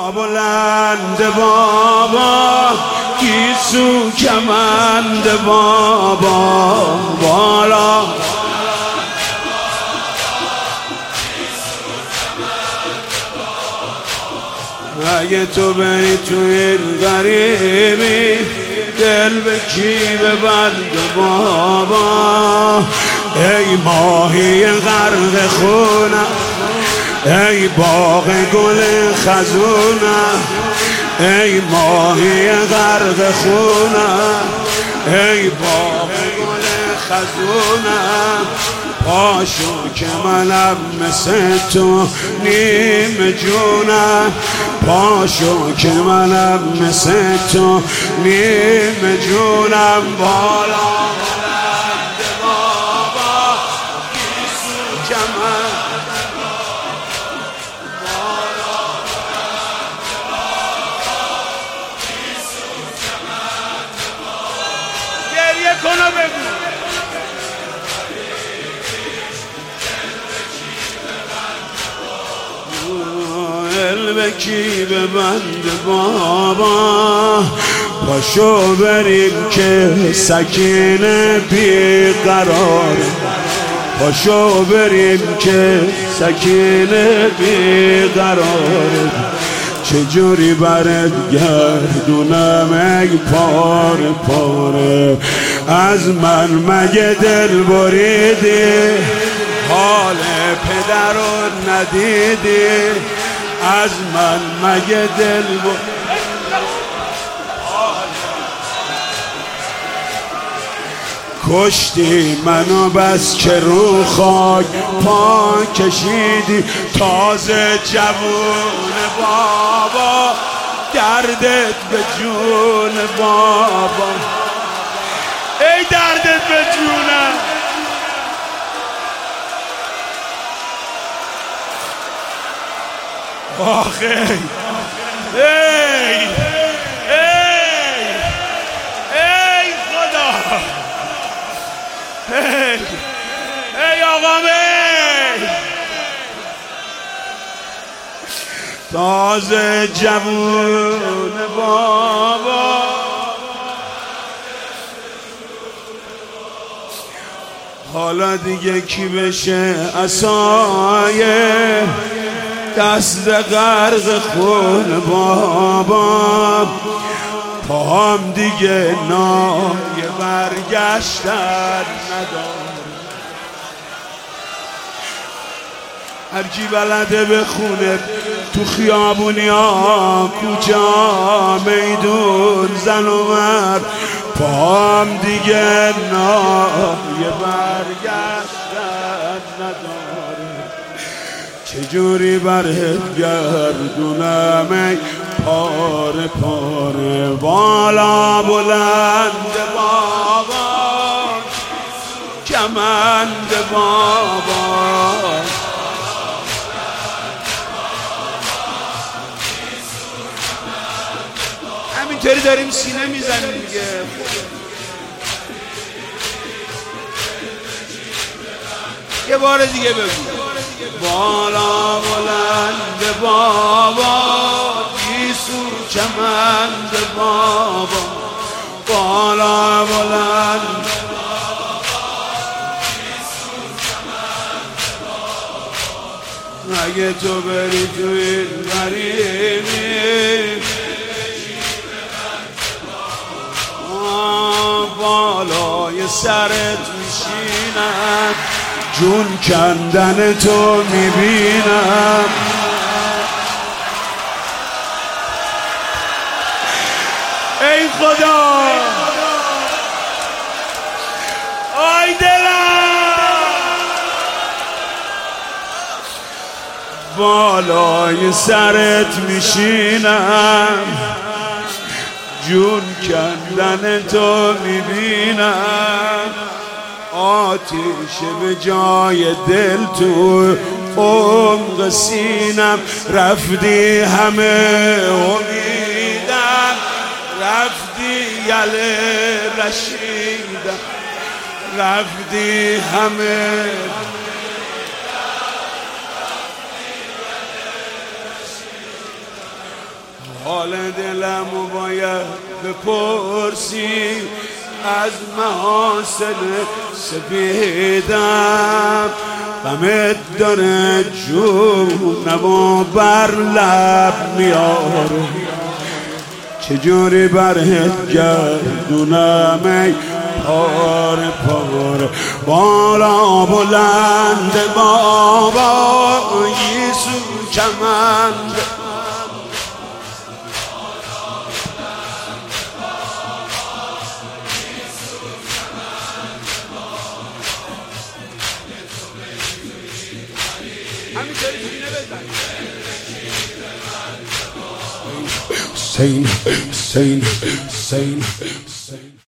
بلند بابا گیسو کمند بابا بالا اگه تو بری تو این غریبی دل به کی ببند بابا ای ماهی غرق خونم ای باغ گل خزونم ای ماهی غرق خونم ای باغ گل خزونم پاشو که منم مثل تو نیم جونم پاشو که منم مثل تو نیم جونم بالا بلند بابا گیسو کمند بالا بلند بابا گیسو کمند گریه کن و بگو به کی ببند بابا پاشو بریم که سکینه بیقرار پاشو بریم که سکینه بیقرار چجوری برات گردونم ای پاره پاره از من مگه دل بریدی حال پدر رو ندیدی از من مگه دل کشتی منو بس که رو خاک پا کشیدی تازه جوون بابا دردت به جون بابا ای دردت به جونم آخه ای ای خدا ای آقا تازه جوون بابا حالا دیگه کی بشه عصایه دست غرق خون بابا پام دیگه نای برگشتن نداره هر کی بلده بخونه تو خیابونی ها کوچه میدون زن و مرد پام دیگه نای برگشتن نداره چجوری برات گردونم ای پاره پاره بالا بلند بابا کمند بابا همینطوری داریم سینه میزنیم دیگه یه بار دیگه بگو بالا بلند بابا گیسو کمند بابا بالا بلند اگه تو بری تو این غریبی بالای سرت میشینم جون کندن تو میبینم ای خدا آی دلم بالای سرت میشینم جون کندن تو میبینم آتیش به جای دل تو عمق سینم رفتی همه امیدم رفتی یله رشیدم رفتی همه حال دلمو باید بپرسی از محاسن سپیدم غمت داره جونمو بر لب میاره چجوری برهت گردونم ای پاره پاره بالا بلند بابا یسو کمند Sane, sane, sane,